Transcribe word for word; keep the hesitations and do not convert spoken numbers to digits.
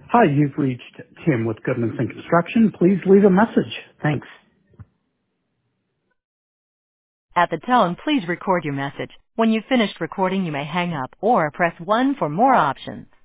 Hi, you've reached Tim with Goodmanson Construction. Please leave a message. Thanks. At the tone, please record your message. When you've finished recording, you may hang up or press one for more options.